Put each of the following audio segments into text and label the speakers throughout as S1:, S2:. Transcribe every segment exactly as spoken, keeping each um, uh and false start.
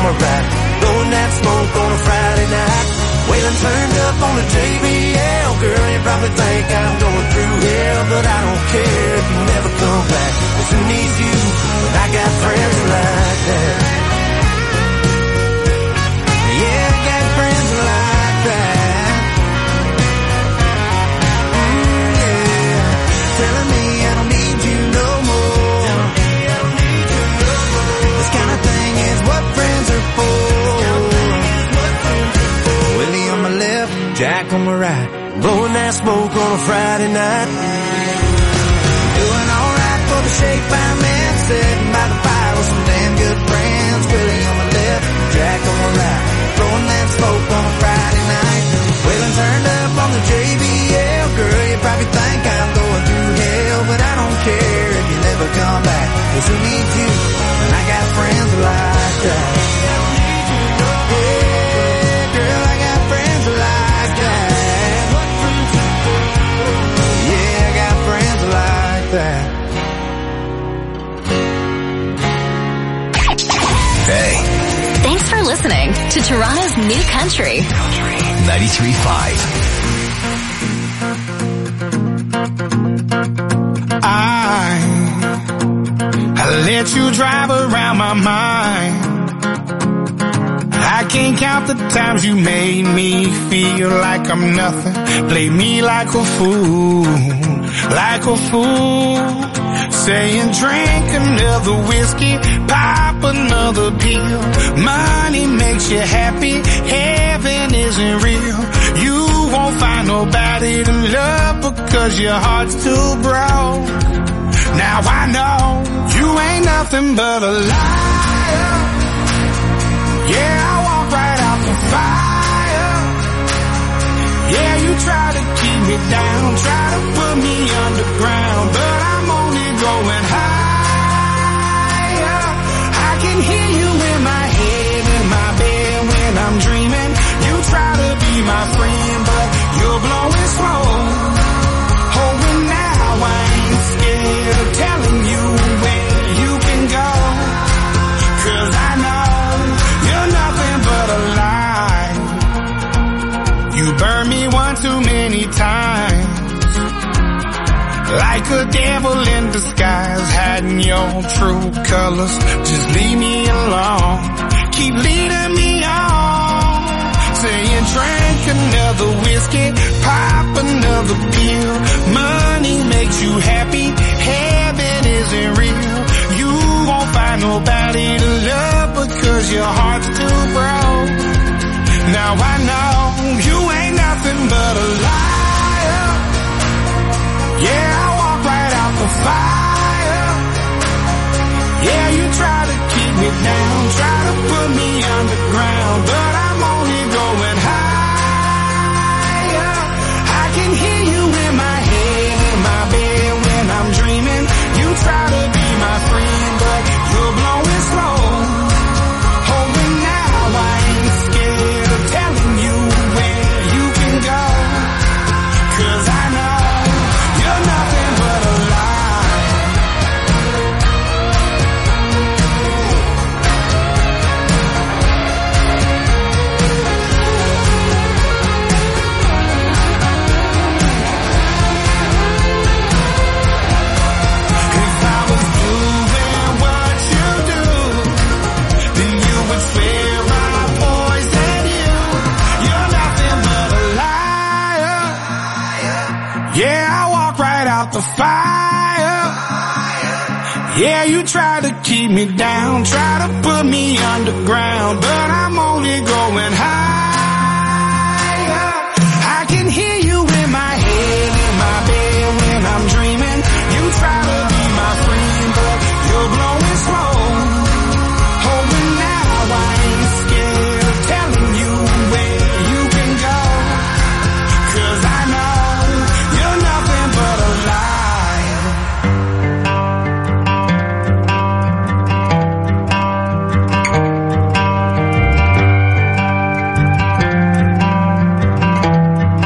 S1: a ride, blowing that smoke on a Friday night. Waylon turned up on the J B L. Girl, you probably think I'm going through hell, but I don't care if you never come back. 'Cause who needs you when I got friends like that? Yeah, I got friends like that. Mm, yeah, telling me I don't need you no more. Telling me I don't need you no more. This kind of thing is what friends are for. Willie on my left, Jack on my right, blowing that smoke on a Friday night. Doing alright for the shape I'm in, sitting by the fire with some damn good friends. Willie on my left, Jack on my right, blowing that smoke on a Friday night. Waylon turned up on the J B L. Girl, you probably think I'm going through hell, but I don't care if you never come back. 'Cause who needs you when I got friends like that?
S2: Hey.
S3: Thanks for listening to Toronto's New Country.
S2: ninety-three point five.
S4: I, I let you drive around my mind. I can't count the times you made me feel like I'm nothing. Play me like a fool, like a fool. Saying drink another whiskey, pop another pill. Money makes you happy, heaven isn't real. You won't find nobody to love because your heart's too broke. Now I know you ain't nothing but a liar. Yeah, I walk right out the fire. Yeah, you try to keep me down, try to put me underground, but I'm only going higher. I can hear you in my head, in my bed when I'm dreaming. You try to be my friend, but you're blowing smoke. Oh, and now I ain't scared of telling you where you can go. 'Cause I know you're nothing but a lie. You burned me one too many times, like a devil in disguise, hiding your true colors. Just leave me alone, keep leading me on. Saying drink another whiskey, pop another pill. Money makes you happy, heaven isn't real. You won't find nobody to love because your heart's too broke. Now I know you ain't nothing but a liar. Yeah, I walk right out the fire. Yeah, you try to keep me down, try to put me underground, but I'm only going higher. I can hear you in my head, in my bed when I'm dreaming. You try to be my friend, but you're blowing slow. Oh, and now I ain't scared of telling you where you can go. 'Cause I know you're nothing but a lie. If I was doing what you do, then you would swear I poisoned you. You're nothing but a liar. Yeah, I walk right out the fire. Yeah, you try to keep me down, try to put me underground, but I'm only going higher. I can hear you in my head, in my bed when I'm dreaming. You try to be my friend, but you're blowing smoke. Oh, and now I ain't scared of telling you where you can go. 'Cause I know you're nothing but a lie.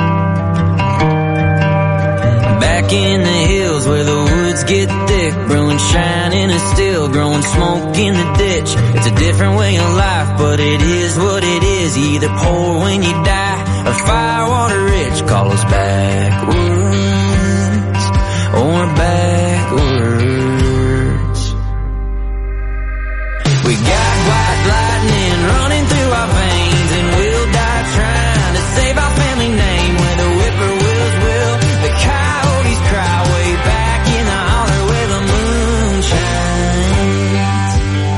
S5: Back in the hills where the woods get thick, brewing shining is still growing smoke in the ditch. It's a different way of life, but it is what it is. You either poor when you die or firewater rich. Call us backwards or backwards. We got white lightning running through our veins, and we'll die trying to save our family name. Where the whippoorwills will, the coyotes cry way back in the holler where the moon shines.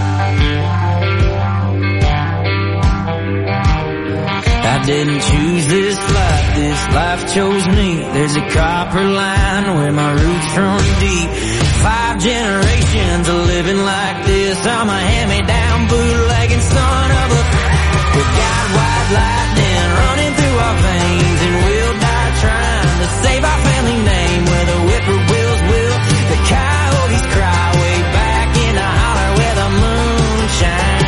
S5: I didn't choose this life, this life chose me. There's a copper line where my roots run deep. Five generations of living like this. I'm a hand-me-down bootlegging son of a... We got white lightning running through our veins, and we'll die trying to save our family name. Where the whippoorwills will, the coyotes cry way back in the holler where the moon shines.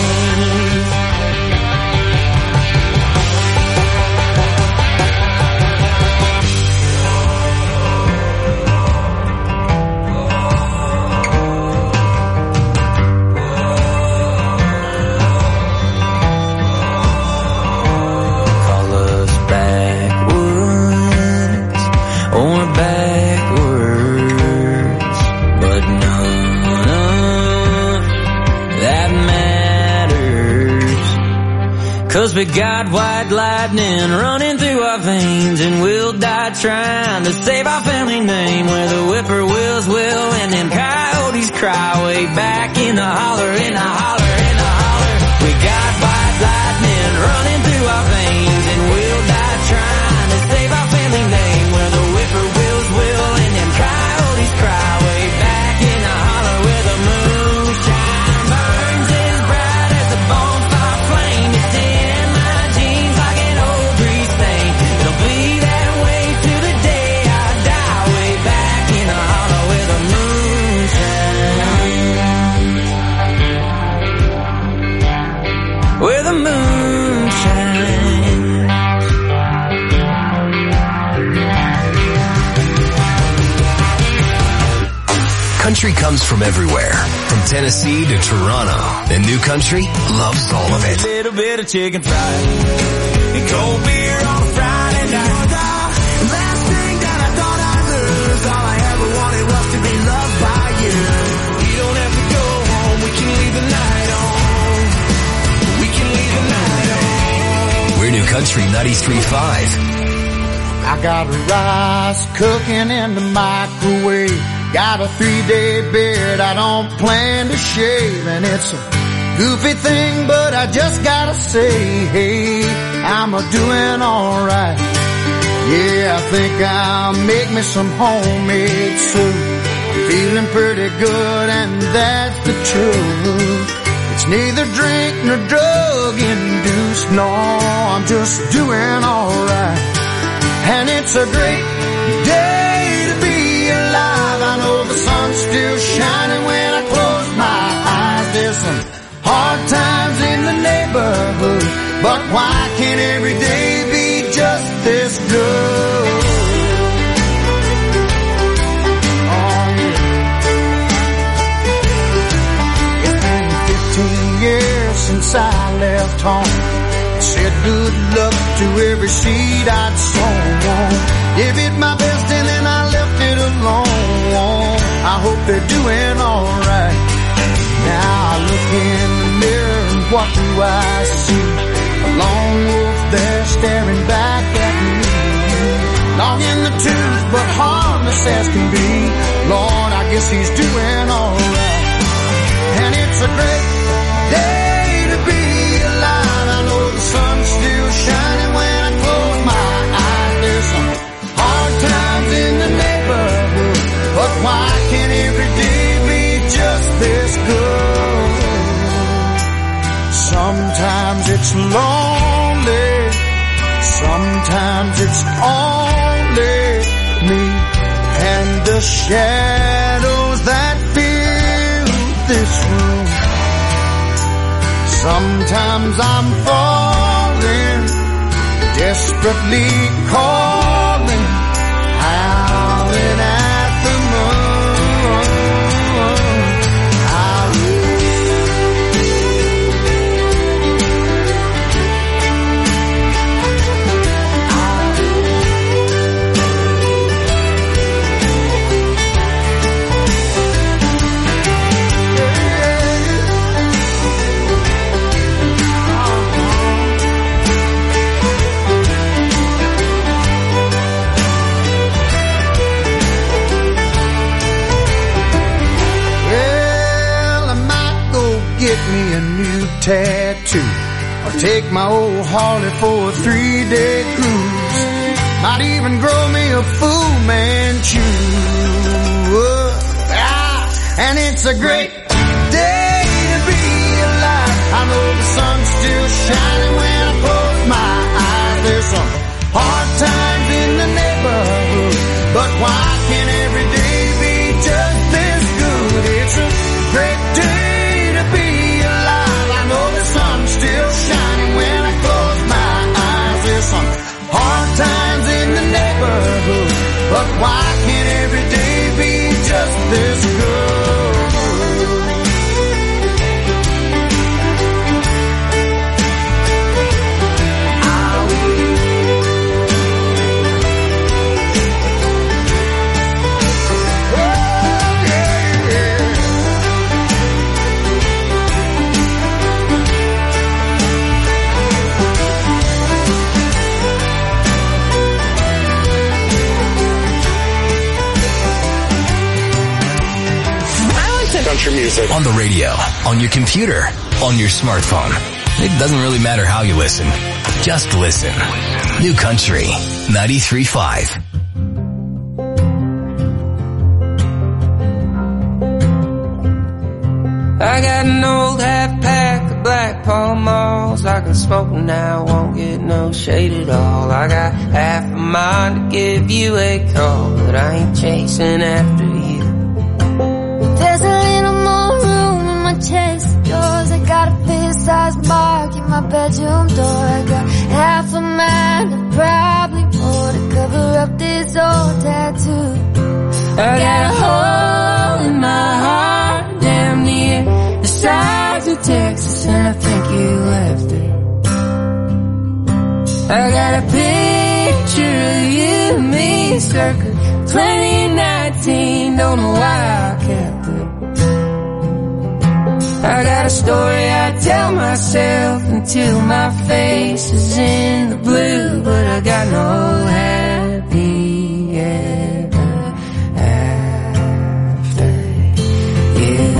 S5: Cause we got white lightning running through our veins, and we'll die trying to save our family name. Where the whippoorwills will, and them coyotes cry way back in the holler, in the holler, in the holler. We got white lightning running through our veins, and we'll die trying to save our family name. Where the whippoorwills will, and them coyotes cry way back in the holler where the moonshine burns as bright as a bonfire flame. It's in where the moon shines.
S2: Country comes from everywhere, from Tennessee to Toronto, and New Country loves all of it.
S1: A little bit of chicken fried and cold beer on a Friday night. Last thing that I thought I'd lose, all I ever wanted was to be loved by you. You don't have to go home, we can leave the night on.
S2: We're New Country ninety-three point five.
S4: I got rice cooking in the microwave. Got a three-day beard I don't plan to shave. And it's a goofy thing, but I just gotta say, hey, I'm a doing alright. Yeah, I think I'll make me some homemade soup. Feeling pretty good, and that's the truth. It's neither drink nor drug induced, no, I'm just doing alright. And it's a great day to be alive. I know the sun's still shining when I close my eyes. There's some hard times in the neighborhood, but why can't every day be just this good? Years since I left home, said good luck to every seed I'd sown. Gave it my best and then I left it alone. I hope they're doing alright. Now I look in the mirror and what do I see? A lone wolf there staring back at me. Long in the tooth but harmless as can be. Lord, I guess he's doing alright. And it's a great day to be alive. I know the sun's still shining when I close my eyes. There's some hard times in the neighborhood, but why can't every day be just this good? Sometimes it's lonely, sometimes it's only me and the shadows that fill this room. Sometimes I'm falling, desperately calling, howling at the moon. get me a new tattoo, or take my old Harley for a three-day cruise. Might even grow me a Fu Manchu. Ah, and it's a great day to be alive. I know the sun's still shining when I close my eyes. There's some hard times in the neighborhood, but why can't every day be just this good? It's a great day to be alive. I know the sun's still shining when I close my eyes. There's some hard times in the neighborhood, but why can't every day be just this good?
S2: Country music. On the radio, on your computer, on your smartphone. It doesn't really matter how you listen. Just listen. New Country ninety-three point five.
S5: I got an old half pack of Black Pall Malls. I can smoke now, won't get no shade at all. I got half a mind to give you a call, but I ain't chasing after you.
S6: There's a little more room in my chest of yours. I got a fist-sized mark in my bedroom door. I got half a mind and probably more to cover up this old tattoo.
S5: I got a hole in my heart damn near the size of Texas, and I think you left it. I got a picture of you and me circa twenty nineteen, don't know why I kept it. I got a story I tell myself until my face is in the blue, but I got no happy ever after you.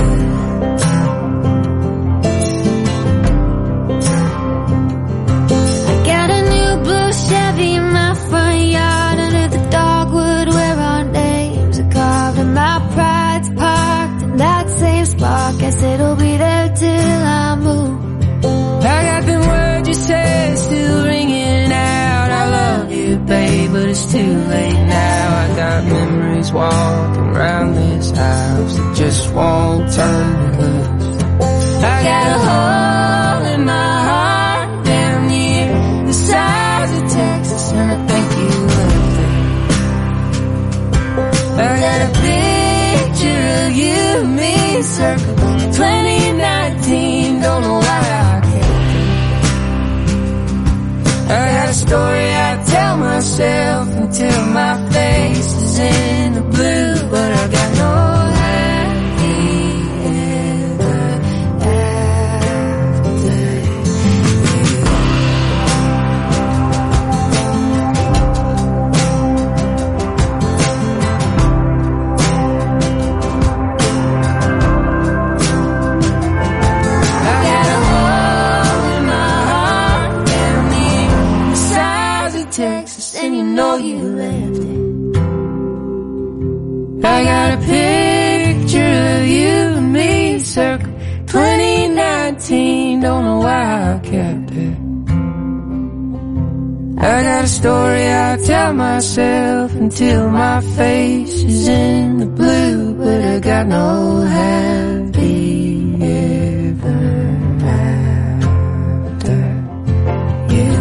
S6: I got a new blue Chevy in my front yard under the dogwood where our names are carved, and my pride's parked in that same spot. Guess it'll be there till I move.
S5: I got the words you said still ringing out. I love you, babe, but it's too late now. I got memories walking around this house that just won't turn me loose. I got a hole in my heart down near the size of Texas, and I think you left it. I got a picture of you and me circa twenty nineteen, don't know why I kept it. I got a story I tell myself until my face is in the blue, but I got no happy ever after you. I got a hole in my heart down near the size of Texas, and you know you left it. I got a picture of you and me circa twenty nineteen, don't know why I kept it. I got a story I tell myself until my face is in the blue, but I got no happy ever after you.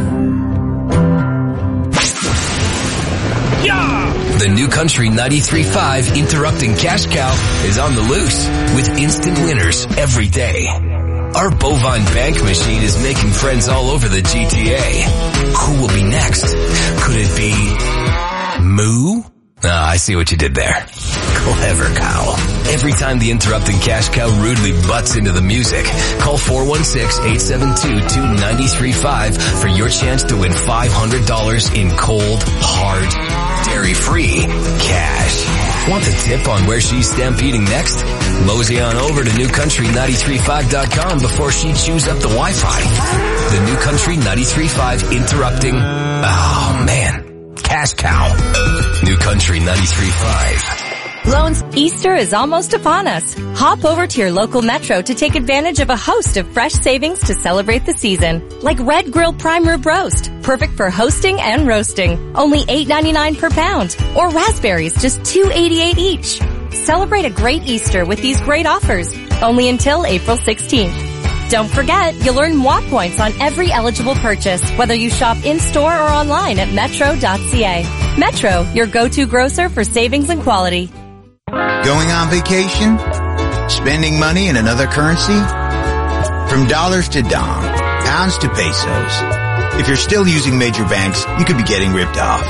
S2: The New Country ninety-three point five Interrupting Cash Cow is on the loose with instant winners every day. Our bovine bank machine is making friends all over the G T A. Who will be next? Could it be Moo? Ah, I see what you did there. Clever cow. Every time the Interrupting Cash Cow rudely butts into the music, call four one six, eight seven two, two nine three five for your chance to win five hundred dollars in cold, hard, dairy-free cash. Want the tip on where she's stampeding next? Mosey on over to new country nine three five dot com before she chews up the Wi-Fi. The New Country nine three five interrupting. Oh man. Cash cow. New Country nine three five.
S7: Loans, Easter is almost upon us. Hop over to your local Metro to take advantage of a host of fresh savings to celebrate the season. Like Red Grill Prime Rib Roast, perfect for hosting and roasting. Only eight ninety-nine per pound. Or raspberries, just two eighty-eight each. Celebrate a great Easter with these great offers. Only until April sixteenth. Don't forget, you'll earn M W A points on every eligible purchase, whether you shop in-store or online at metro dot c a. Metro, your go-to grocer for savings and quality.
S8: Going on vacation? Spending money in another currency? From dollars to dong, pounds to pesos. If you're still using major banks, you could be getting ripped off.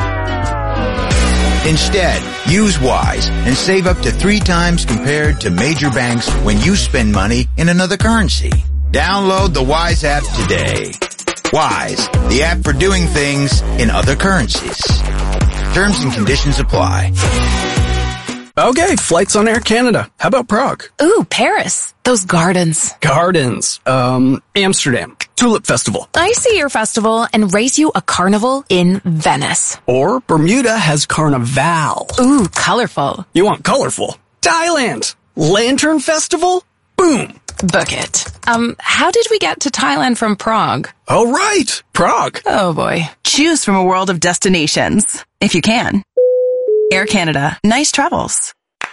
S8: Instead, use Wise and save up to three times compared to major banks when you spend money in another currency. Download the Wise app today. Wise, the app for doing things in other currencies. Terms and conditions apply.
S9: Okay, flights on Air Canada. How about Prague?
S10: Ooh, Paris. Those gardens.
S9: Gardens. Um, Amsterdam. Tulip Festival.
S10: I see your festival and race you a carnival in Venice.
S9: Or Bermuda has Carnival.
S10: Ooh, colorful.
S9: You want colorful? Thailand. Lantern Festival? Boom.
S10: Book it. Um, how did we get to Thailand from Prague?
S9: Oh, right. Prague.
S10: Oh, boy.
S11: Choose from a world of destinations, if you can. Air Canada. Nice travels.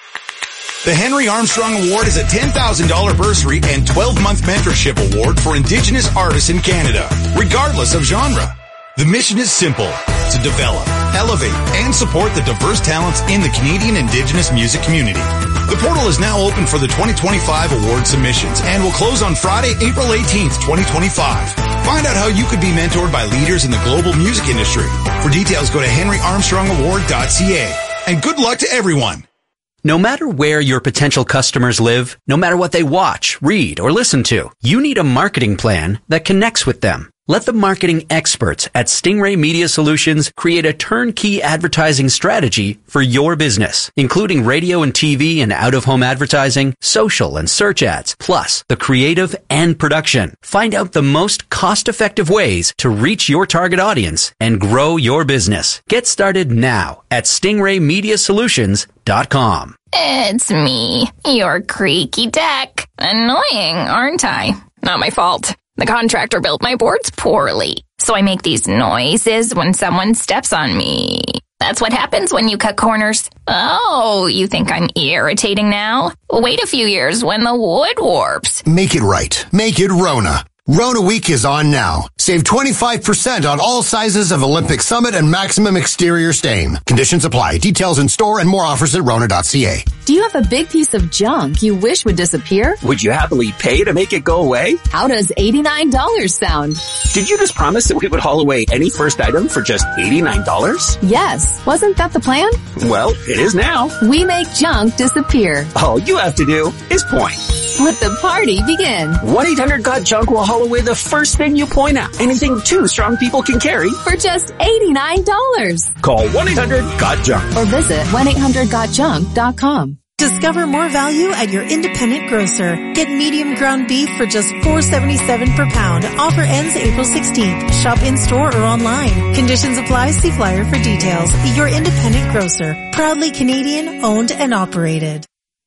S12: The Henry Armstrong Award is a ten thousand dollars bursary and twelve-month mentorship award for Indigenous artists in Canada, regardless of genre. The mission is simple, to develop, elevate, and support the diverse talents in the Canadian Indigenous music community. The portal is now open for the twenty twenty-five award submissions and will close on Friday, April eighteenth, twenty twenty-five. Find out how you could be mentored by leaders in the global music industry. For details, go to henry armstrong award dot c a. And good luck to everyone.
S13: No matter where your potential customers live, no matter what they watch, read, or listen to, you need a marketing plan that connects with them. Let the marketing experts at Stingray Media Solutions create a turnkey advertising strategy for your business, including radio and T V and out-of-home advertising, social and search ads, plus the creative and production. Find out the most cost-effective ways to reach your target audience and grow your business. Get started now at stingray media solutions dot com.
S14: It's me, your creaky deck. Annoying, aren't I? Not my fault. The contractor built my boards poorly, so I make these noises when someone steps on me. That's what happens when you cut corners. Oh, you think I'm irritating now? Wait a few years when the wood warps.
S15: Make it right. Make it Rona. Rona Week is on now. Save twenty-five percent on all sizes of Olympic Summit and Maximum Exterior Stain. Conditions apply. Details in store and more offers at rona dot c a.
S16: Do you have a big piece of junk you wish would disappear?
S17: Would you happily pay to make it go away?
S16: How does eighty-nine dollars sound?
S17: Did you just promise that we would haul away any first item for just eighty-nine dollars?
S16: Yes. Wasn't that the plan?
S17: Well, it is now.
S16: We make junk disappear.
S17: All you have to do is point.
S16: Let the party begin.
S17: one eight hundred got junk will haul away the first thing you point at. Anything two strong people can carry.
S16: For just eighty-nine dollars.
S17: Call one eight hundred got junk.
S16: Or visit one eight hundred got junk dot com.
S18: Discover more value at your independent grocer. Get medium ground beef for just four seventy-seven per pound. Offer ends April sixteenth. Shop in-store or online. Conditions apply. See flyer for details. Your independent grocer. Proudly Canadian, owned and operated.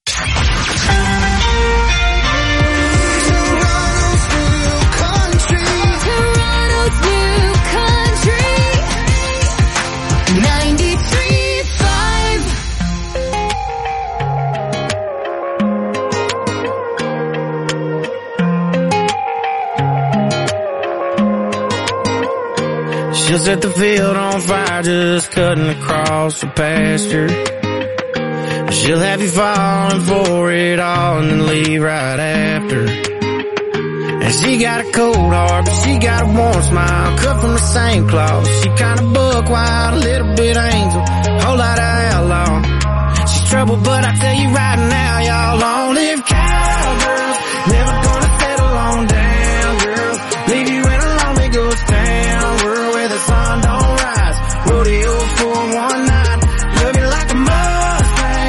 S19: She'll set the field on fire just cutting across the pasture. She'll have you falling for it all and then leave right after. And she got a cold heart, but she got a warm smile, cut from the same cloth. She kinda buck wild, a little bit angel, whole lot of outlaw. She's trouble, but I tell you right now, y'all long-lived cowgirls, never gonna settle on down, girls. Leave you in a lonely ghost town, world where the sun don't rise. Rodeo for one night, love you like a Mustang.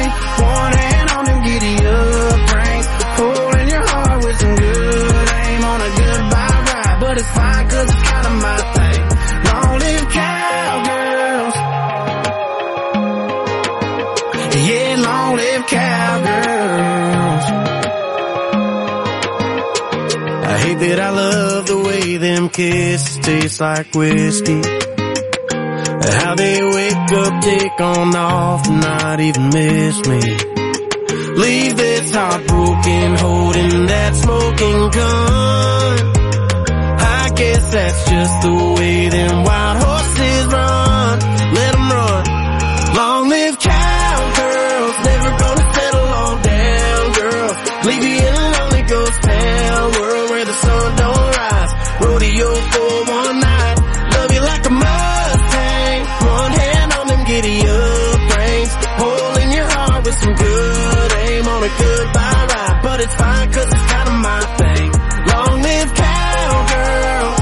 S19: I hate that I love the way them kisses taste like whiskey. How they wake up, take on off, and not even miss me. Leave this heart broken, holding that smoking gun. I guess that's just the way them wild horses run. Let them run. Long live cowgirls, never gonna settle on down, girls. Leave you in a lonely ghost town, world where the sun don't rise. Rodeo for one night, love you like a Mustang. One hand on them giddy up reins, hole in your heart with some good aim on a goodbye ride. But it's fine cause it's kinda my thing. Long live cowgirls.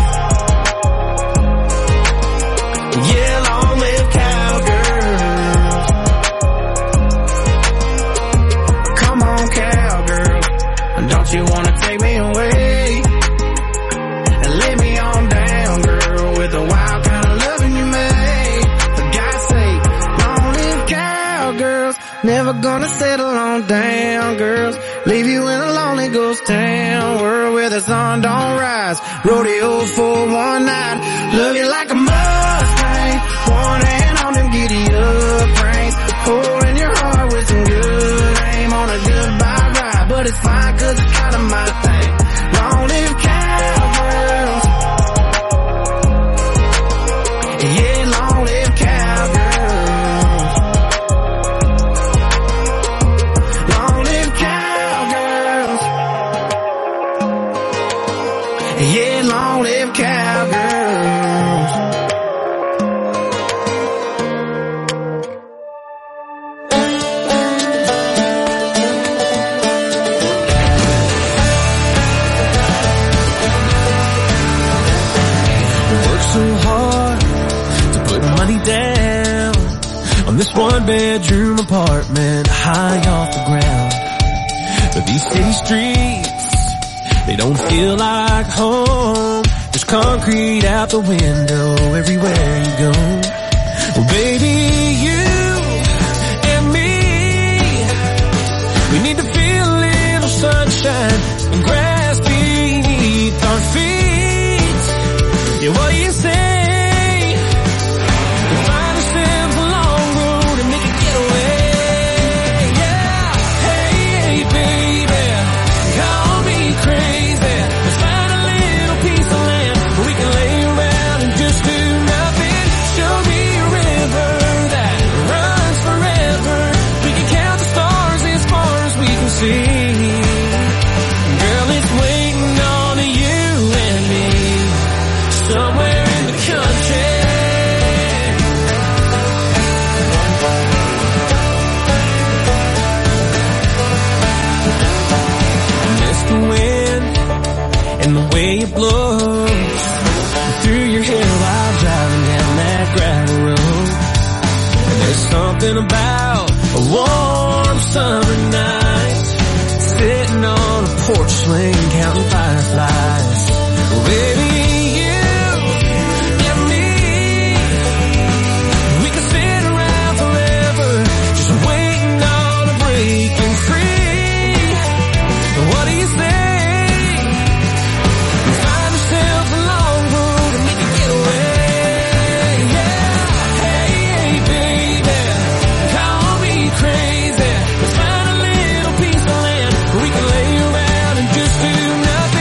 S19: Yeah, long live cowgirls. Come on, cowgirl, don't you wanna take me away and lay me on down, girl, with the wild kind of loving you made. For God's sake, long live cowgirls, never gonna settle on down, girls. Leave you in a lonely ghost town, world where the sun don't rise. Rodeo for one night, love you like a Mustang. One hand on them giddy up reins, hole in your heart with some good aim on a goodbye ride. But it's fine cause it's kinda my thing. Long live cowgirls. Yeah, long live cowgirls. Long live cowgirls. Yeah, long live cowgirls.
S1: So hard to put money down on this one bedroom apartment high off the ground. But these city streets, they don't feel like home. There's concrete out the window everywhere you go. Well, baby, you and me, we need to feel a little sunshine and grass beneath our feet. Yeah, what do you say? We'll find ourselves a long road and make a getaway. Yeah, hey, hey, baby, call me crazy. Let's find a little piece of land where we can lay around and just do nothing. Show me a river that runs forever. We can count the stars as far as we can see. Girl, it's waiting on you and me somewhere in the country. I miss the wind and the way it blows through your hair while driving down that gravel road. And there's something about a warm summer night, sitting on a porch swing counting fireflies. Well, baby, crazy. Let's find a little piece of land where we can lay around and just do nothing.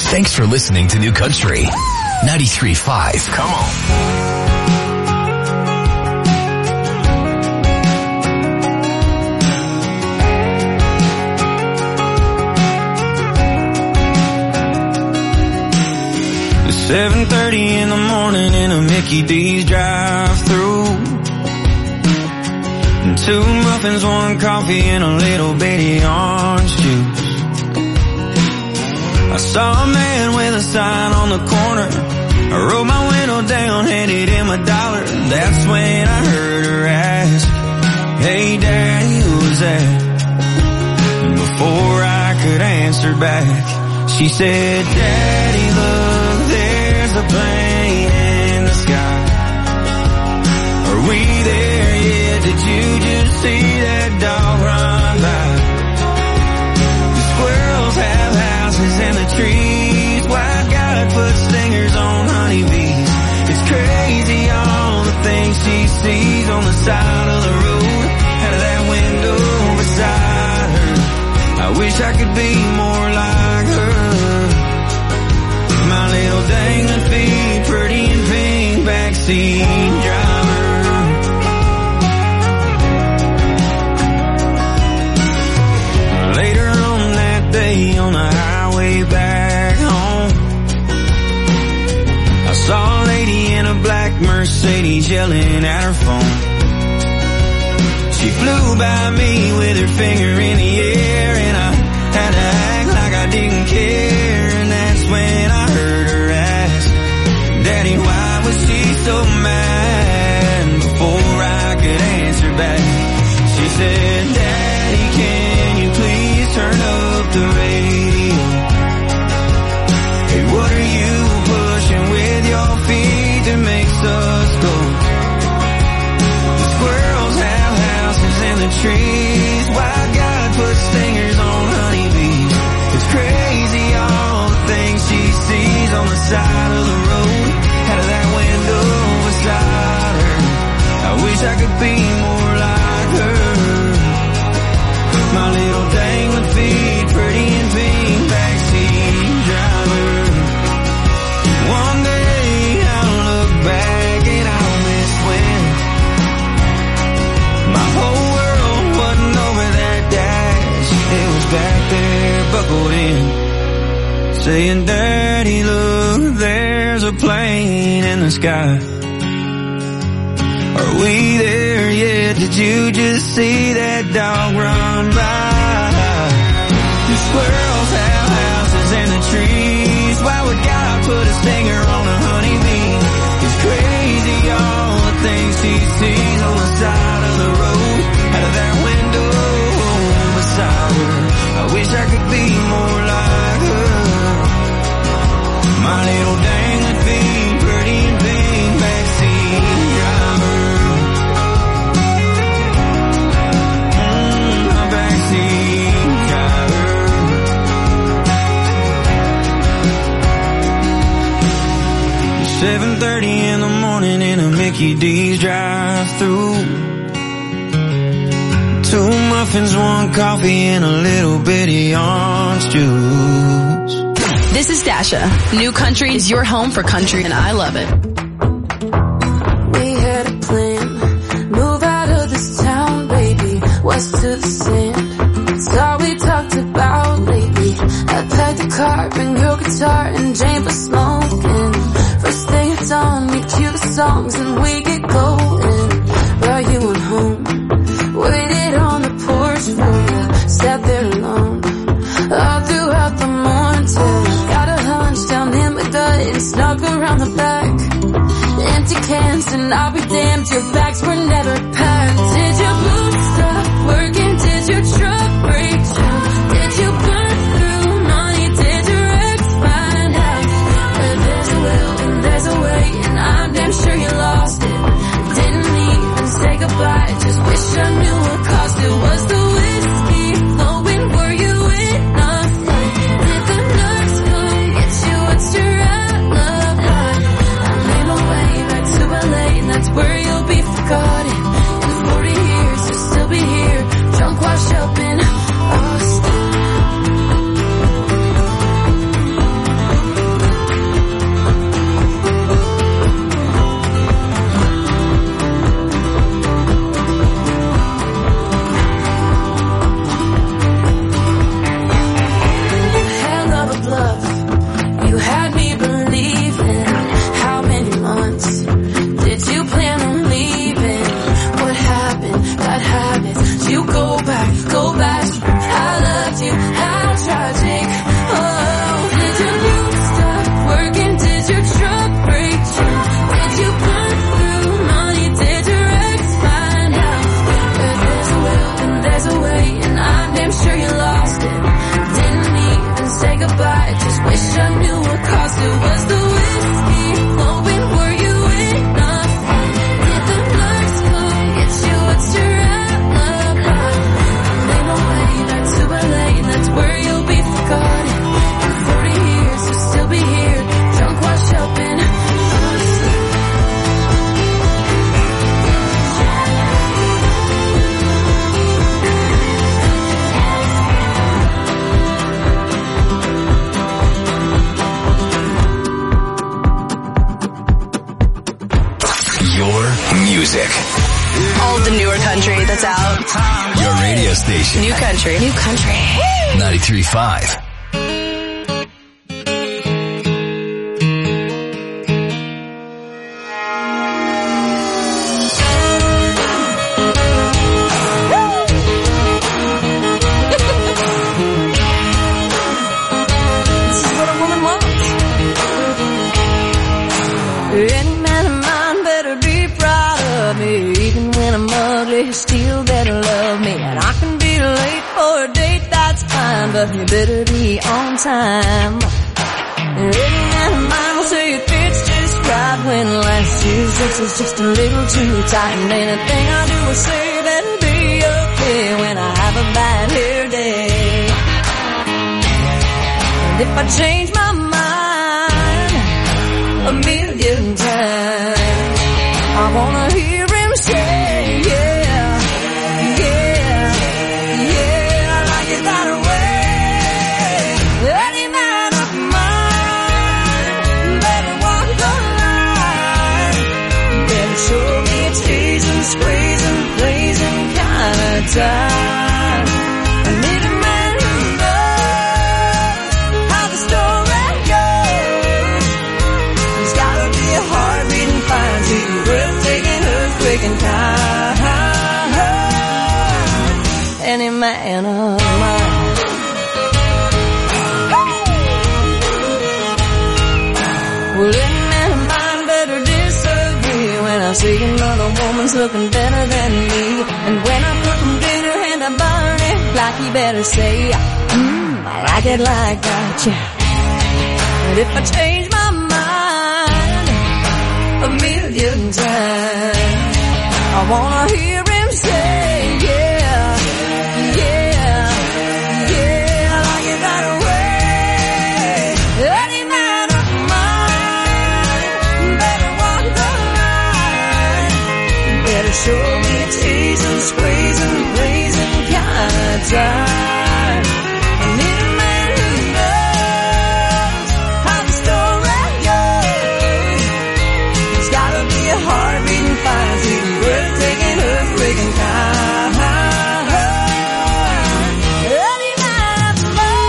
S2: Thanks for listening to New Country ninety-three point five. Come on.
S19: seven thirty in the morning in a Mickey D's drive-thru. And two muffins, one coffee, and a little bitty orange juice. I saw a man with a sign on the corner. I rolled my window down, handed him a dollar. That's when I heard her ask, "Hey Daddy, who's that?" And before I could answer back, she said, "Daddy, look, there's a plane in the sky. Are we there yet? Did you just see that dog run by? The squirrels have houses and the trees. Why God put stingers on honeybees? It's crazy all the things she sees on the side of the road, out of that window beside her. I wish I could be more like her. My little dangling feet, pretty and pink, backseat driver." Later on that day on the highway back home, I saw a lady in a black Mercedes yelling at her phone. She flew by me with her finger in the air, and I had to act like I didn't care. And that's when I heard her ask, "Daddy, why was she so mad?" And before I could answer back, she said, "Daddy, can you please turn up the radio? Hey, what are you pushing with your feet that makes us go? The squirrels have houses in the trees. Why God put stingers on honeybees? It's crazy all the things she sees on the side of the road, out of that window beside her. I wish I could be more like her. My little dangling feet, pretty and pink, backseat driver. One day I'll look back and I'll miss when my whole world wasn't over that dash. It was back there, buckled in, saying, "Daddy, look, there's a plane in the sky. Are we there yet? Did you just see that dog run by? The squirrels have houses in the trees. Why would God put a stinger on a honeybee? It's crazy all the things she sees on the side of the road, out of that window beside her. I wish I could be more like her. My little dangling feet, pretty and pink, backseat driver." Mm, my backseat driver. seven thirty in the morning in a Mickey D's drive-thru. Two muffins, one coffee, and a little bitty orange juice.
S16: This is Dasha. New Country is your home for country, and I love it.
S6: We had a plan, move out of this town, baby, west to the sand. It's all we talked about lately. I packed the car, bring your guitar, and Jane for smoking. First thing it's on, we cue the songs and we get going. Brought you on home, waited on the porch for you, sat there alone all throughout the morning till I got a hunch down in my gut and snuck around the back. Empty cans and I'll be damned, your bags were never packed. Did your boots stop working? Did your truck break down? Did you burn through money? Did your ex find out? And there's a will and there's a way, and I'm damn sure you lost it. Didn't even say goodbye, just wish I knew what cost it. Was the whiskey flowing? Were you in a fight? Did the nurse come get you? What's your alibi? I made my way back to L A, and that's where you'll be forgotten. In forty
S2: your music.
S16: All the newer country that's out.
S2: Your radio station.
S16: New country. New country.
S2: ninety-three point five.
S20: Still better love me, and I can be late for a date, that's fine, but you better be on time. And every man of mine will say it fits just right when last year's sex is just a little too tight, and anything I do or say better be okay when I have a bad hair day. And if I change my mind a million times, I wanna hear him say, yeah. Squeezing, blazing kind of time. I need a man who knows how the story goes. He's gotta be a heart-beating fine, see, breathtaking, earthquaking kind. Any man of mine. Well, any man of mine better disagree when I see another woman's looking better than me. And when I cook him dinner and I burn it, like he better say, mmm, I like it like that, yeah. But if I change my mind a million times, I wanna hear him say, yeah, yeah, yeah, I like it that way. Any man of mine better walk the line, better show me a teasing, squeezing, blazing kind of time. I need a man who knows how the story goes. He's gotta be a heart-beating fine, see, breathtaking, earthquaking kind. Any man of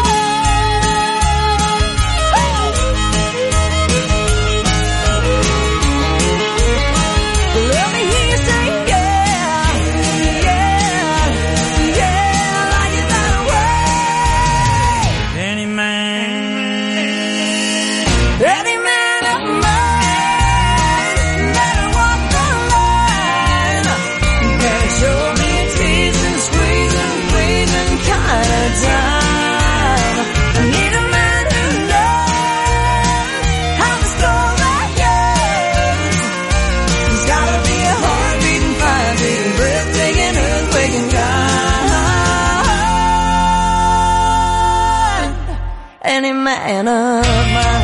S20: mine. Let me hear you say, yeah, yeah, yeah, I like it that way. Any man, any man of mine better walk the line, better show me a teasing, squeezing, pleasing kind of time. I need a man who knows how the story goes. He's gotta be a heart-beating fine, beating, breathtaking, earthquaking kind. Any man of mine.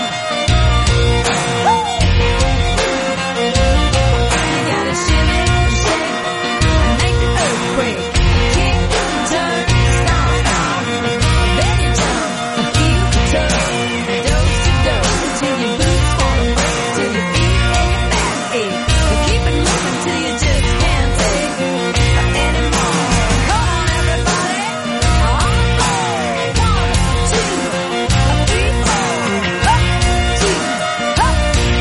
S20: You gotta shimmy, shake, make the earthquake, kick, turn, stomp, stomp. Then you jump, heel to toe, dose to dose, till your boots wanna break, till your feet and your back ache. But keep it moving till you just can't take anymore. Come on, everybody, on the floor. One, two, three, four. Up, two, up.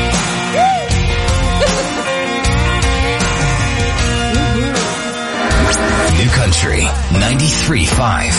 S2: New Country ninety-three point five.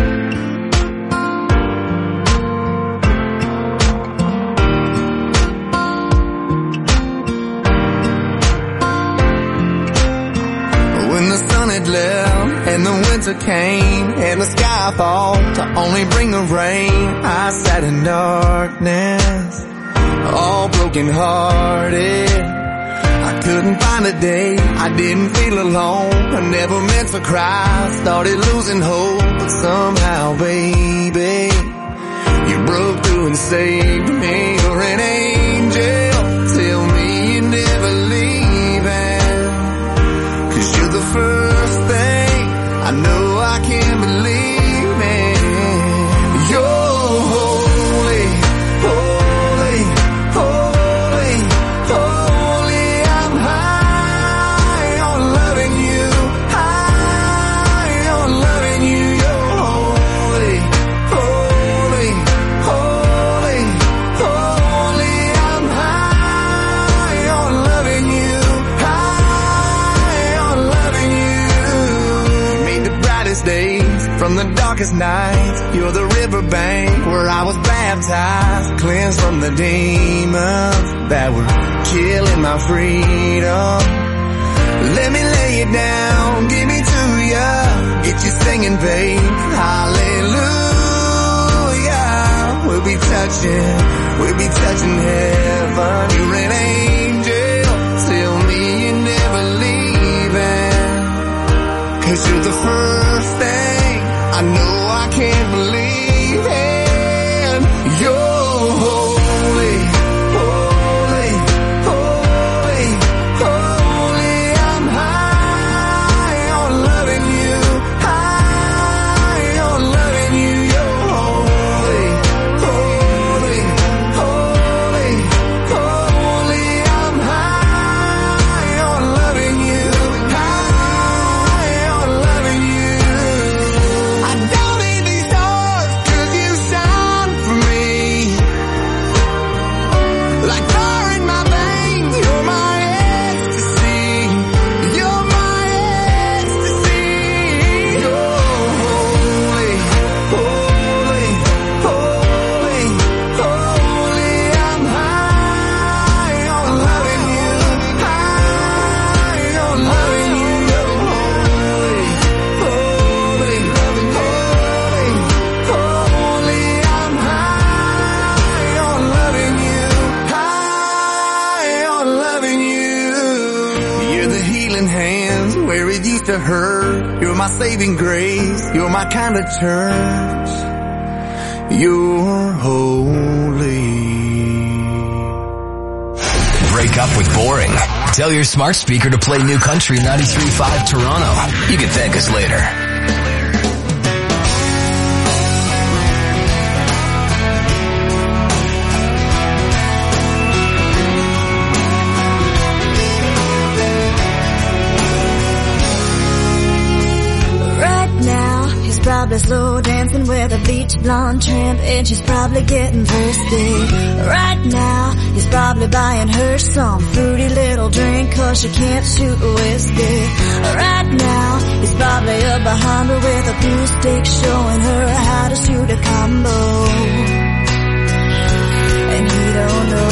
S1: When the sun had left and the winter came and the sky thought to only bring the rain, I sat in darkness, all broken hearted. I couldn't find a day, I didn't feel alone, I never meant to cry, started losing hope, but somehow, baby, you broke through and saved me. You're an angel, tell me you're never leaving, 'cause you're the first thing I know I can believe in. You're holy, holy, holy, holy, I'm high. days, from the darkest nights. You're the riverbank where I was baptized, cleansed from the demons that were killing my freedom. Let me lay it down, give me to ya, get you singing, babe. Hallelujah. We'll be touching, we'll be touching heaven. You're an angel, tell me you're never leaving. 'Cause you're the first thing I know I can't believe in. You're holy, holy, holy, holy. I'm high on loving you, high on loving you. You're holy, holy, holy, holy. I'm high on loving you, high on loving you. I don't need these stars 'cause you shine for me. Like fire in my veins, you're my ecstasy. You're my ecstasy. You're holy, holy, holy, holy. I'm high on loving you, high on loving you. You're holy, holy, holy, holy. I'm high on loving you, high on loving you. You're the healing hands where it used to hurt. You're my saving grace. You're my kind of church. You're holy.
S2: Break up with boring. Tell your smart speaker to play New Country ninety-three point five Toronto. You can thank us later.
S6: Right now, he's probably slow dancing with a beach blonde tramp, and she's probably getting thirsty. Right now, he's probably buying her some fruity little drink 'cause she can't shoot whiskey. Right now, he's probably up behind her with a blue stick, showing her how to shoot a combo. And he don't know.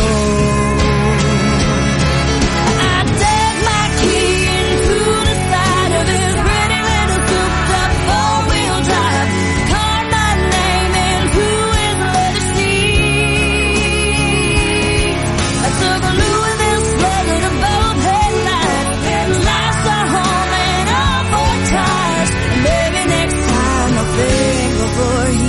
S6: I dug my key into the side of his pretty little souped-up four-wheel drive, carved my name into his leather seat. I took a Louisville slugger to both headlights, slashed our home and all four tires. And maybe next time I'll think before he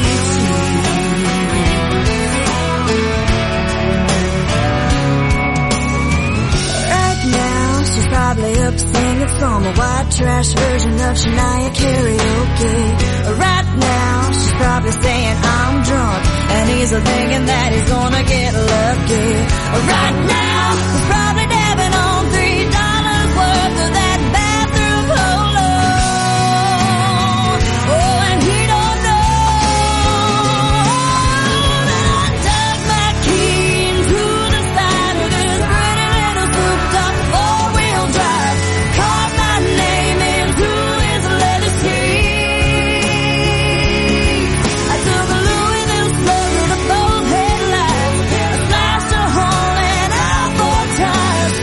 S6: probably up singing some white trash version of Shania karaoke. Right now, she's probably saying I'm drunk, and he's thinking that he's gonna get lucky. Right now, he's probably dabbing on three dollars worth of that bathroom polo. Oh, and he don't know that I dug my key into the side of his pretty little souped-up four-wheel drive, carved my name into his leather seat. I took a Louisville slugger to both headlights, I slashed a hole in all four tires.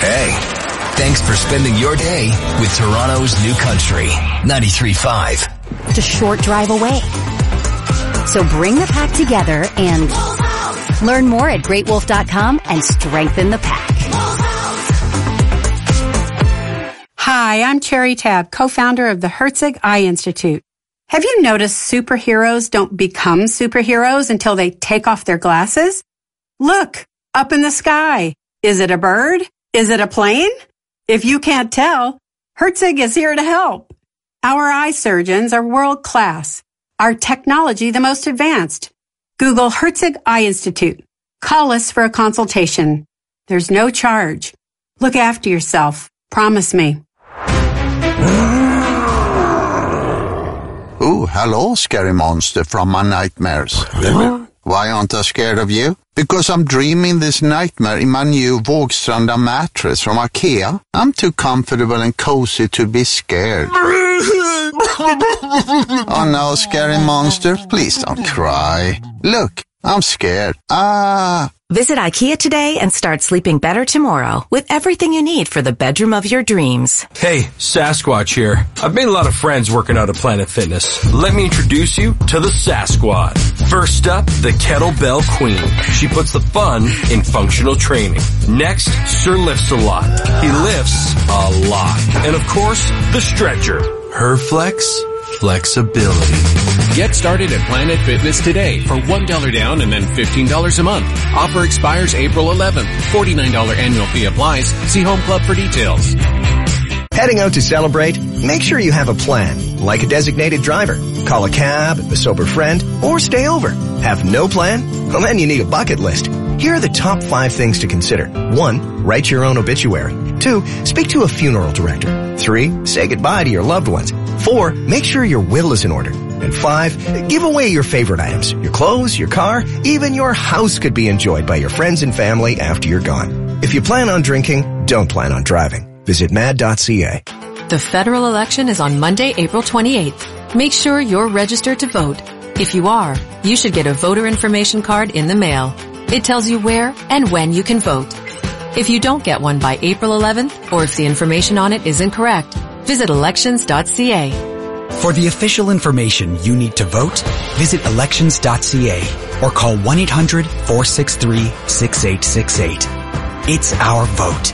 S2: Hey, thanks for spending your day with Toronto's New Country, ninety-three point five.
S21: It's a short drive away. So bring the pack together and learn more at great wolf dot com and strengthen the pack.
S22: Hi, I'm Cherry Tab, co-founder of the Herzig Eye Institute. Have you noticed superheroes don't become superheroes until they take off their glasses? Look, up in the sky. Is it a bird? Is it a plane? If you can't tell, Herzig is here to help. Our eye surgeons are world class. Our technology the most advanced. Google Herzig Eye Institute. Call us for a consultation. There's no charge. Look after yourself. Promise me.
S23: Oh, hello, scary monster from my nightmares. Why aren't I scared of you? Because I'm dreaming this nightmare in my new Vågstranda mattress from IKEA. I'm too comfortable and cozy to be scared. Oh no, scary monster, please don't cry. Look, I'm scared. Ah.
S24: Visit IKEA today and start sleeping better tomorrow with everything you need for the bedroom of your dreams.
S25: Hey, Sasquatch here. I've made a lot of friends working out at Planet Fitness. Let me introduce you to the Sasquad. First up, the Kettlebell Queen. She puts the fun in functional training. Next, Sir Lifts a Lot. He lifts a lot. And of course, the Stretcher. Her flex, flexibility.
S26: Get started at Planet Fitness today for one dollar down and then fifteen dollars a month. Offer expires April eleventh. forty-nine dollars annual fee applies. See Home Club for details.
S27: Heading out to celebrate? Make sure you have a plan, like a designated driver. Call a cab, a sober friend, or stay over. Have no plan? Well, then you need a bucket list. Here are the top five things to consider. One, write your own obituary. Two, speak to a funeral director. Three, say goodbye to your loved ones. Four, make sure your will is in order. And five, give away your favorite items. Your clothes, your car, even your house could be enjoyed by your friends and family after you're gone. If you plan on drinking, don't plan on driving. Visit mad dot c a.
S28: The federal election is on Monday, April twenty-eighth. Make sure you're registered to vote. If you are, you should get a voter information card in the mail. It tells you where and when you can vote. If you don't get one by April eleventh, or if the information on it is incorrect, visit elections dot c a.
S29: For the official information you need to vote, visit elections dot c a or call one eight hundred four six three six eight six eight. It's our vote.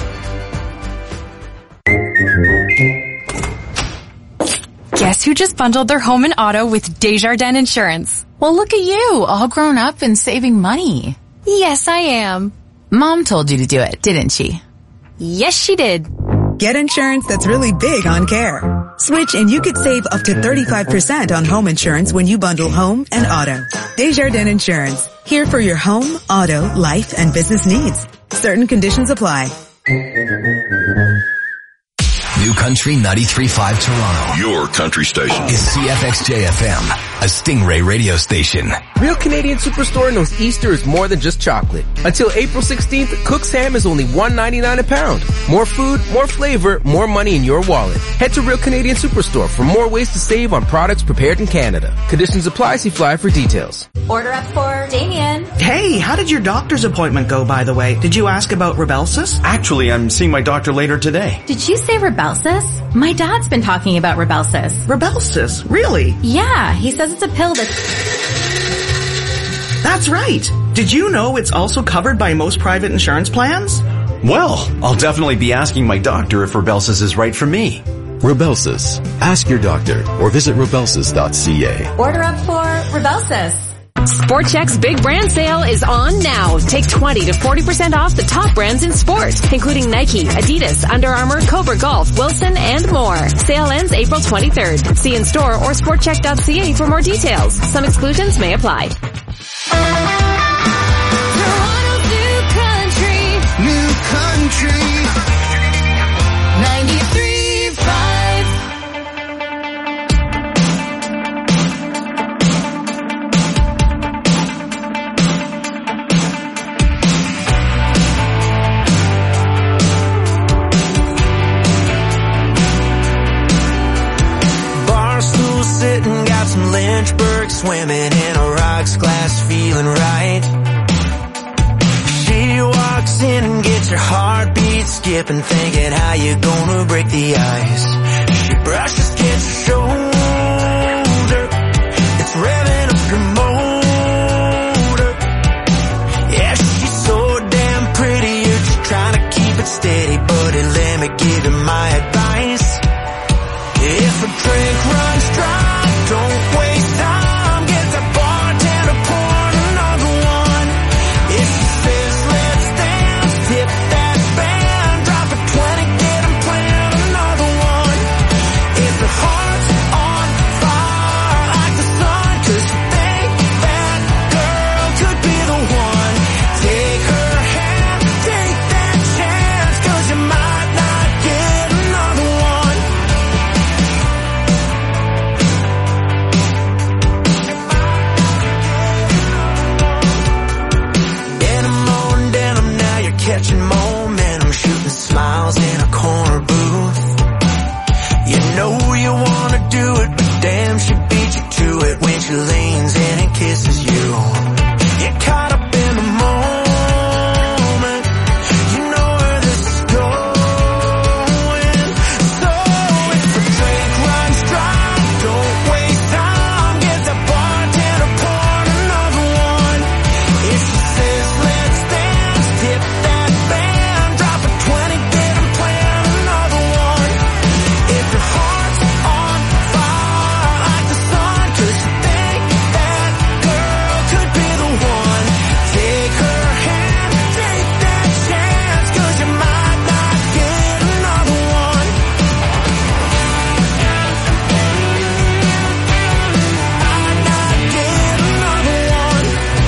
S10: Guess who just bundled their home and auto with Desjardins Insurance?
S30: Well, look at you, all grown up and saving money.
S10: Yes, I am.
S30: Mom told you to do it, didn't she?
S10: Yes, she did.
S31: Get insurance that's really big on care. Switch and you could save up to thirty-five percent on home insurance when you bundle home and auto. Desjardins Insurance. Here for your home, auto, life, and business needs. Certain conditions apply.
S2: New Country ninety-three point five Toronto.
S12: Your country station.
S2: Is C F X J F M, a Stingray radio station.
S32: Real Canadian Superstore knows Easter is more than just chocolate. Until April sixteenth, Cook's ham is only one ninety-nine a pound. More food, more flavor, more money in your wallet. Head to Real Canadian Superstore for more ways to save on products prepared in Canada. Conditions apply. See flyer for details.
S33: Order up for Damien.
S34: Hey, how did your doctor's appointment go, by the way? Did you ask about Rybelsus?
S35: Actually, I'm seeing my doctor later today.
S33: Did you say Rybelsus? My dad's been talking about Rybelsus.
S34: Rybelsus? Really?
S33: Yeah, he says it's a pill that's...
S34: That's right. Did you know it's also covered by most private insurance plans?
S35: Well, I'll definitely be asking my doctor if Rybelsus is right for me.
S36: Rybelsus. Ask your doctor or visit rybelsus dot c a.
S33: Order up for Rybelsus.
S37: Sport Chek's big brand sale is on now. Take twenty to forty percent off the top brands in sport, including Nike, Adidas, Under Armour, Cobra Golf, Wilson, and more. Sale ends April twenty-third. See in store or sport chek dot c a for more details. Some exclusions may apply.
S20: Toronto's New Country. New Country. ninety-three point five.
S1: Barstool sitting, got some Lynchburg swimming in a rocks glass, feeling right. She walks in and gets her heartbeat skipping, thinking how you gonna break the ice. She brushes against your shoulder, it's revving up your motor. Yeah, she's so damn pretty, you're just trying to keep it steady. Buddy, let me give you my advice. If a drink runs dry, don't waste time, get the bartender, pour another one. If she says let's dance, tip that band, drop a twenty, get 'em playing another one. If your heart's on fire like the sun, 'cause you think that girl could be the one, take her hand, take that chance, 'cause you might not get another one. Denim on denim, now you're catching momentum, shooting smiles in a corner booth. You know you wanna do it, but damn, she beat you to it when she leans in and kisses you. You're caught up in the moment, you know where this is going. So if the drink runs dry, don't waste time, get the bartender, pour another one. If she says let's dance, tip that band, drop a twenty, get 'em playing another one. If your heart's on fire like the sun, 'cause you think that girl could be the one, take her hand, take that chance, 'cause you might not get another one. Might not get another one.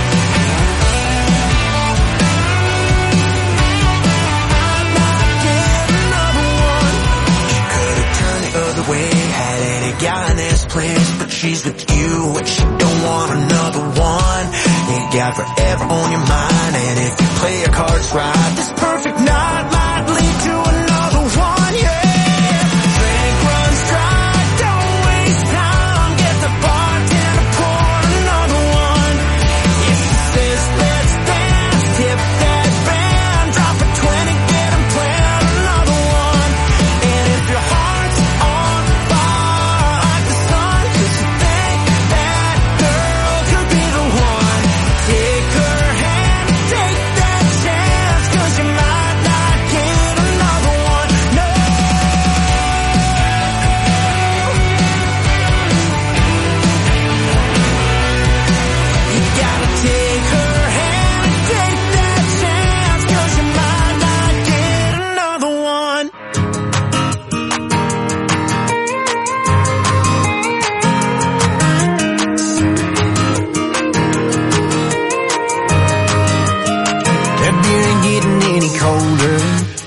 S1: Might not get another one. She could've turned the other way, had any guy in this place, but she's with you and she don't want another one. You got forever on your mind, and if you play your cards right, this perfect night might lead to another one, yeah. Drink runs dry, don't waste time, get the bartender, pour another one. If she says let's dance, tip that band, drop a twenty, get 'em playing another one. And if your heart's on fire like the sun, 'cause you think that girl could be the one, take her hand, take that chance, 'cause you might not get another one. No. You gotta take her hand, take that chance, 'cause you might not get another one. That beer ain't getting any colder,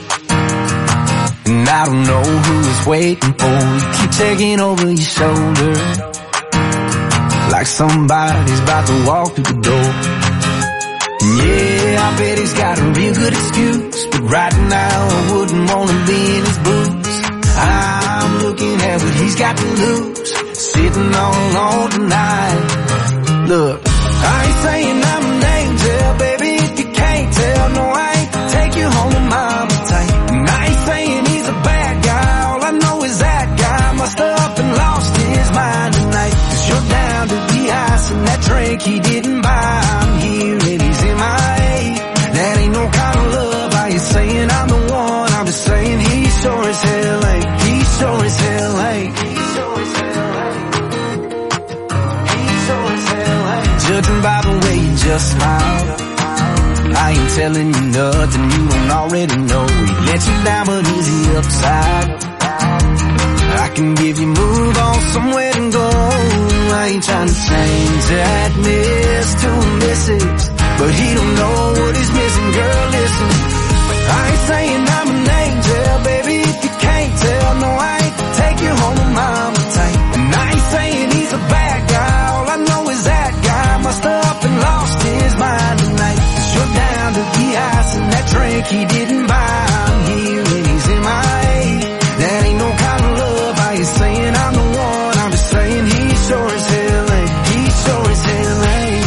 S1: and I don't know who is waiting for you. Keep taking over your shoulder, like somebody's about to walk through the door. Yeah, I bet he's got a real good excuse, but right now I wouldn't wanna be in his boots. I'm looking at what he's got to lose, sitting all alone tonight. Look, I ain't saying I'm an angel, baby, if you can't tell. No, I ain't take you home to mama tight. And I ain't saying he's a bad guy, all I know is that guy must have up and lost his mind tonight. 'Cause you're down to the ice and that drink he didn't buy. I'm here and he's in my A. That ain't no kind of love. Are you saying I'm the one? I'm just saying he sure as hell ain't. He sure as hell ain't. He sure as hell ain't. He sure as hell ain't. Judging by the way you just smiled, I ain't telling you nothing you don't already know. He let you down, but is he upside? I can give you move on somewhere to go. I ain't trying to change that miss to a missus, but he don't know what he's missing. Girl, listen, I ain't saying I'm an angel, baby, if you can't tell. No, I ain't take you home to mama tight. And I ain't saying he's a bad guy, all I know is that guy must have up and lost his mind tonight. 'Cause you're down to the ice and that drink he didn't buy. I'm here and he's in my A. That ain't no kind of love. Are you saying I'm the one? I'm just saying he sure as hell ain't. He sure as hell ain't.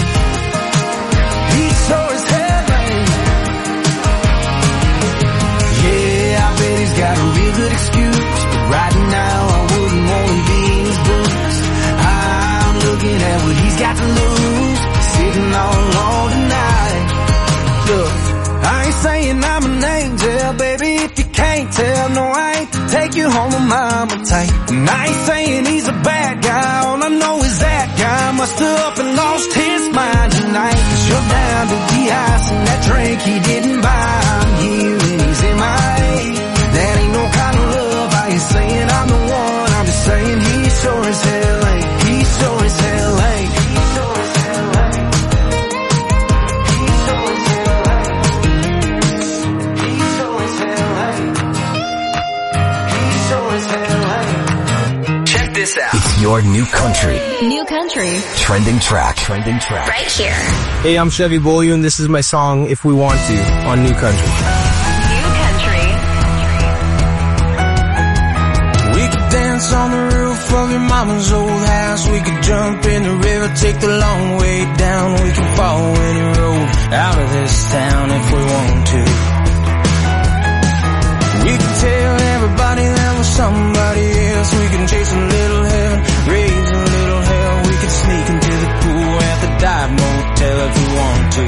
S1: He sure as hell ain't. Yeah, stuff. I ain't saying I'm an angel, baby, if you can't tell. No, I ain't to take you home to mama tight. And I ain't saying he's a bad guy, all I know is that guy must have up and lost his mind tonight. Cause you're down to the ice and that drink he didn't buy. I'm here and he's in my A. That ain't no kind of love, I ain't saying I'm the one. I'm just saying he sure as hell ain't. He sure as hell ain't. He sure as hell ain't. He sure as hell ain't. He sure as hell ain't. He sure as hell ain't.
S2: Check this out. It's your new country.
S37: New country.
S2: Trending track. Trending track.
S37: Right here.
S32: Hey, I'm Chevy Beaulieu, and this is my song, If We Want To, on New Country.
S37: New country.
S1: We could dance on the roof of your mama's old house. We could jump in the river, take the long way down. We can follow any road out of this town if we want to. We can tell everybody that we're somebody else. We can chase a little heaven, raise a little hell. We can sneak into the pool at the dive motel if we want to.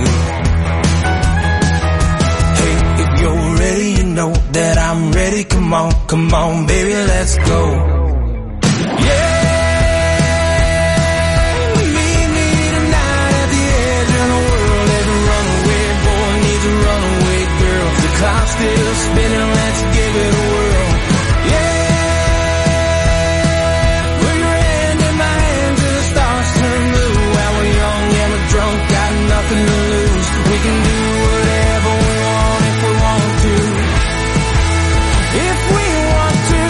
S1: Hey, if you're ready, you know that I'm ready. Come on, come on, baby, let's go. Yeah. Meet me tonight at the edge of the world. Every runaway boy needs a runaway girl. The clock's still spinning, let's give it a whirl. Yeah. Put your hand in my hand till the stars turn blue. While we're young and we're drunk, got nothing to lose. We can do whatever we want if we want to. If we want to.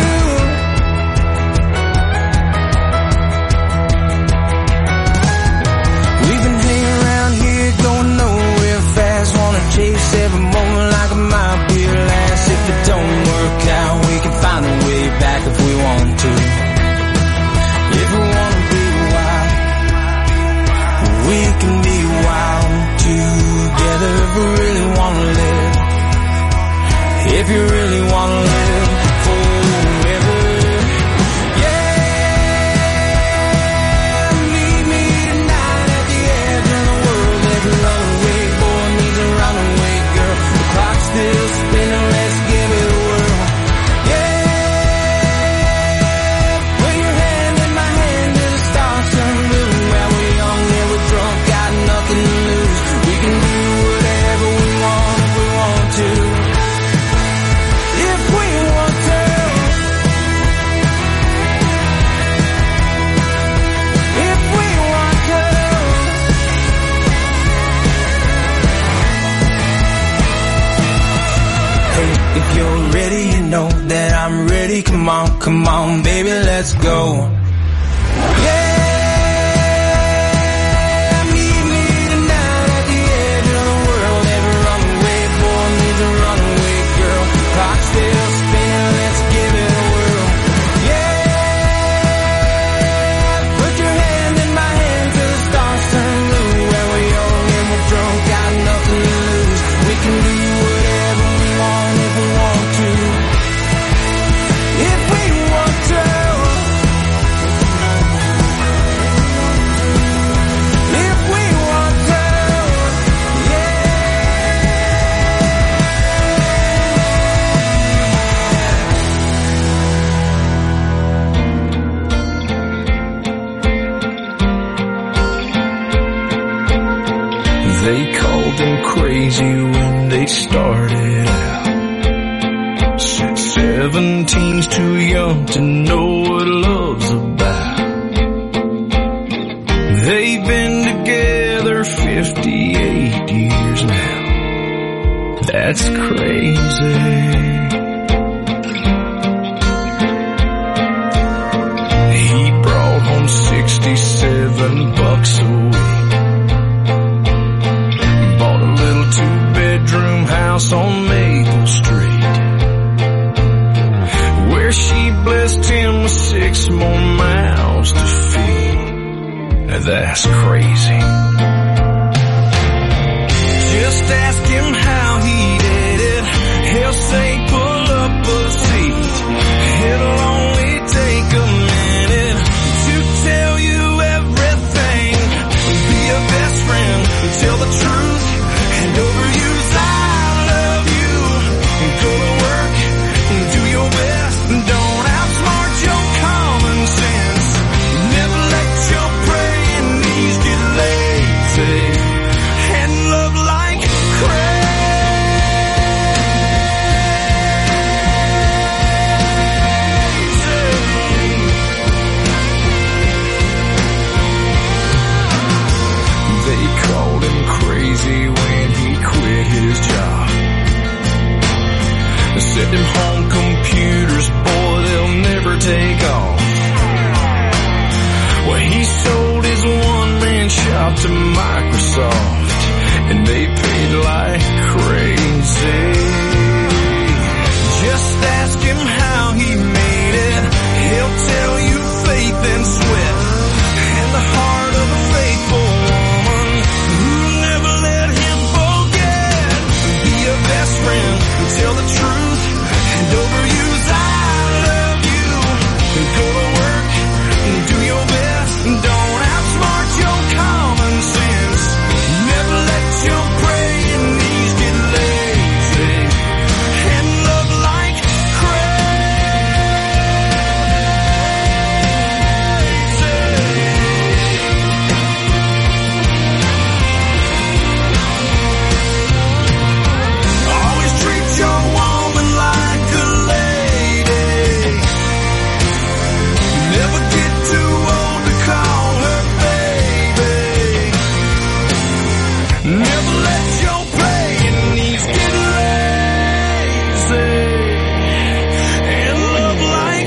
S1: We've been hanging around here going nowhere fast. Wanna chase every moment like it might be your last. If it don't work out, we can find a way back if we want to. If we wanna be wild, we can be wild together. If we really wanna live, if you really wanna live forever. Yeah, meet me tonight at the edge of the world. Every runaway boy needs a runaway girl. The clock's still spinning, let's give it a whirl. Yeah, put your hand in my hand till the stars turn blue. While we're young and we're drunk, got nothing to lose. We can do whatever we want if we want to. If we want to. If we want to. Hey, if you're ready, you know that I'm ready. Come on, come on, baby, let's go. Yeah. Meet me tonight at the edge of the world. Every runaway boy needs a runaway girl. Clock's still spinning, let's give it a whirl. Yeah. Put your hand in my hand till the stars turn blue. When we're young and we're drunk, got nothing to lose. We can do whatever we want if we want to. If we want to. If we want to. They called them crazy when they started out. Said seventeen's too young to know what love's about. They've been together fifty-eight years now. That's crazy. He brought home sixty-seven bucks a week. Bought a little two-bedroom house on Maple Street, where she blessed him with six more mouths to feed. Now that's crazy. Just ask him how he did it. He'll say pull up a seat. It'll only take a minute to tell you everything. Be a best friend, tell the truth, and overuse them home computers, boy, they'll never take off. Well, he sold his one-man shop to Microsoft, and they paid like crazy. Just ask him how he made it. He'll tell you faith and sweat, and the heart of a faithful woman who never let him forget. Be a best friend, tell the truth, and overuse I love you. Go to work, do your best, don't outsmart your common sense. Never let your praying knees get lazy, and love like always treat your woman like a lady. Never get too old to call her baby. Never let your praying knees get lazy, and love like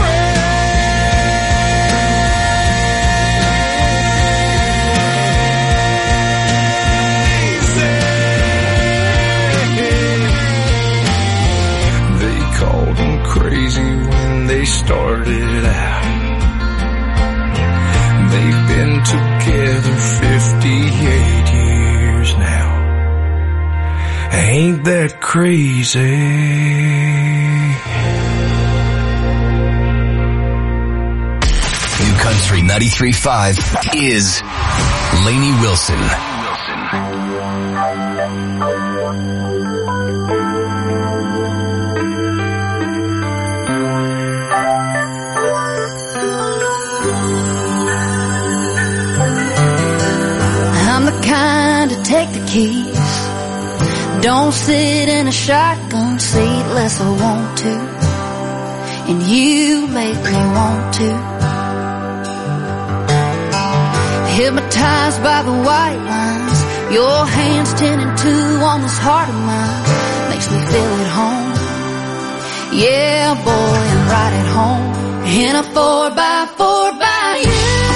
S1: crazy. They called him crazy when they started out. They've been together fifty-eight years now. Ain't that crazy?
S2: New Country ninety-three point five is Lainey Wilson.
S20: I'm the kind to take the keys. Don't sit in a shotgun seat unless I want to, and you make me want to. Hypnotized by the white lines, your hands ten and two on this heart of mine, makes me feel at home. Yeah, boy, I'm right at home in a four by four by you.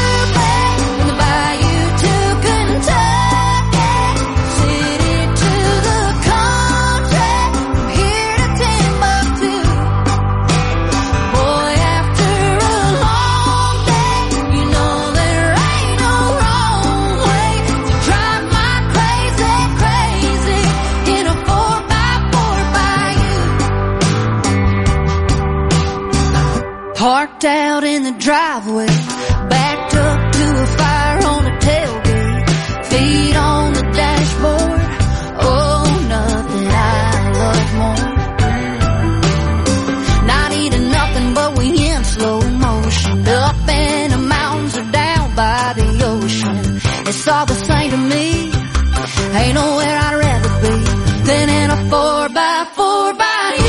S20: Parked out in the driveway, backed up to a fire on the tailgate, feet on the dashboard. Oh, nothing I love more. Not eating nothing, but we in slow motion, up in the mountains or down by the ocean. It's all the same to me. Ain't nowhere I'd rather be than in a four by four by you.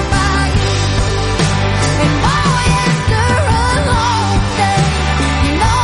S20: You know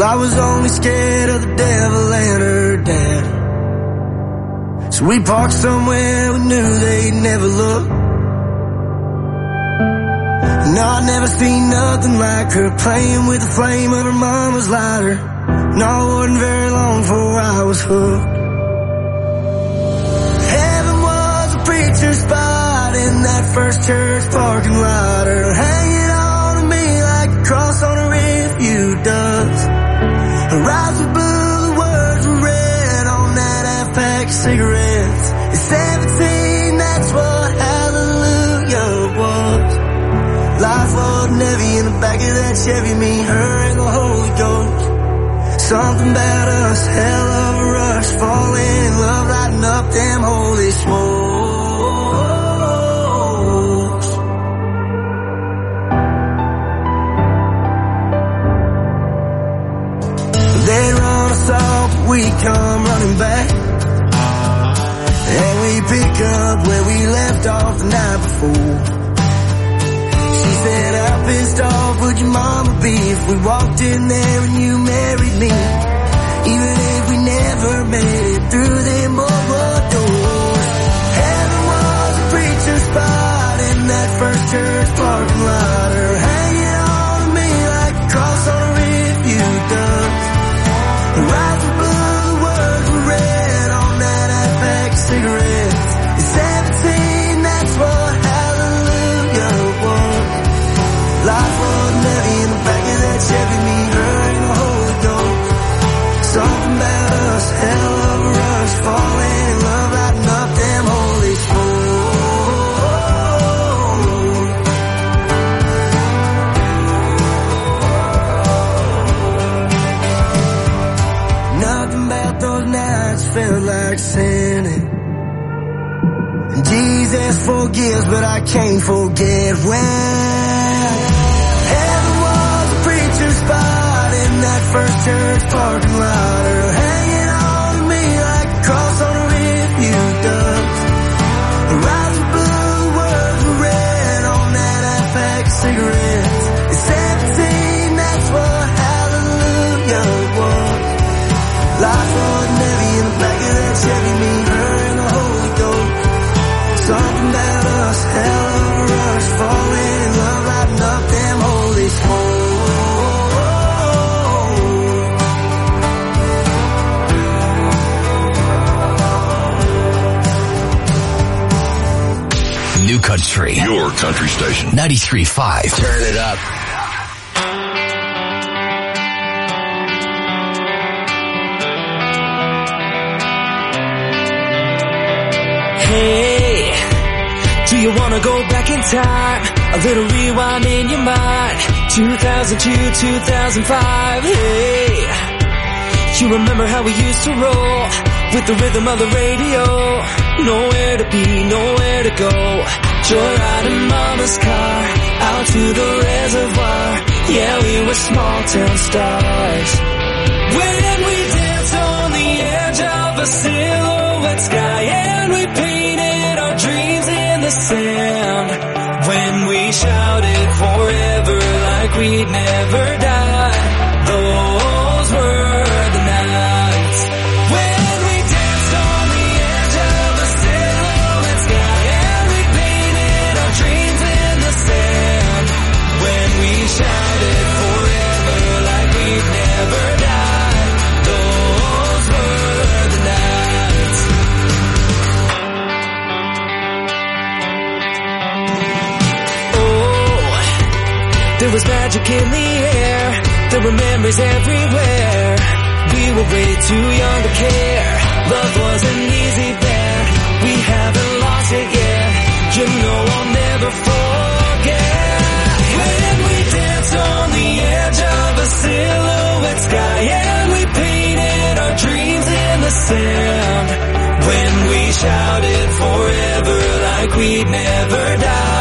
S1: I was only scared of the devil and her dad. So we parked somewhere we knew they'd never look. No, I'd never seen nothing like her, playing with the flame of her mama's lighter. No, it wasn't very long before I was hooked. Heaven was a preacher's spot in that first church parking lot, her hanging on to me like a cross on a rearview does. Her eyes were blue, the words were red on that half-pack of cigarettes. At seventeen, that's what hallelujah was. Life wasn't heavy in the back of that Chevy, me, her, and the Holy Ghost. Something about us, hell of a rush, falling in love, lighting up them holy smokes. They'd run us off, we come running back, and we pick up where we left off the night before. She said, how pissed off would your mama be if we walked in there and you married me? Even if we never made it through them boardwalk doors. Heaven was a preacher's spot in that first church parking lot, her hanging on to me like a cross on a rearview does. Her eyes were blue, the words were red on that half-pack of cigarettes. At seventeen, that's what hallelujah was. Life wasn't heavy in the back of that Chevy, me, her, and the Holy Ghost. Something about us, hell of a rush, falling in love, lighting up them holy smokes. Nothing about those nights felt like sinning. Jesus forgives, but I can't forget when heaven was a preacher's spot in that first church parking lot, her hanging on to me like a cross on a rearview does. Her eyes were blue, the words were red on that half-pack of cigarettes. At seventeen, that's what hallelujah was. Life wasn't heavy in the back of that Chevy, me, her, and the Holy Ghost. Something about us, hell of a rush, falling in love, lighting up them holy smokes.
S2: New Country.
S3: Your country station.
S2: ninety-three point five. Turn it up.
S4: Hey, do you wanna go back in time? A little rewind in your mind. two thousand two, two thousand five. Hey, you remember how we used to roll with the rhythm of the radio? Nowhere to be, nowhere to go. Joyride in mama's car, out to the reservoir. Yeah, we were small town stars. When we danced on the edge of a silhouette sky, and we painted our dreams in the sand. When we shouted forever like we'd never die. Those were the nights. When we danced on the edge of a silhouette sky, and we painted our dreams in the sand. When we shouted forever like we'd never die. Those were the nights. Oh, there was magic in the air. There were memories everywhere. We were way too young to care. Love wasn't easy then. We haven't lost it yet. You know I'll never forget. When we danced on the edge of a silhouette sky, and we painted our dreams in the sand. When we shouted forever like we'd never die.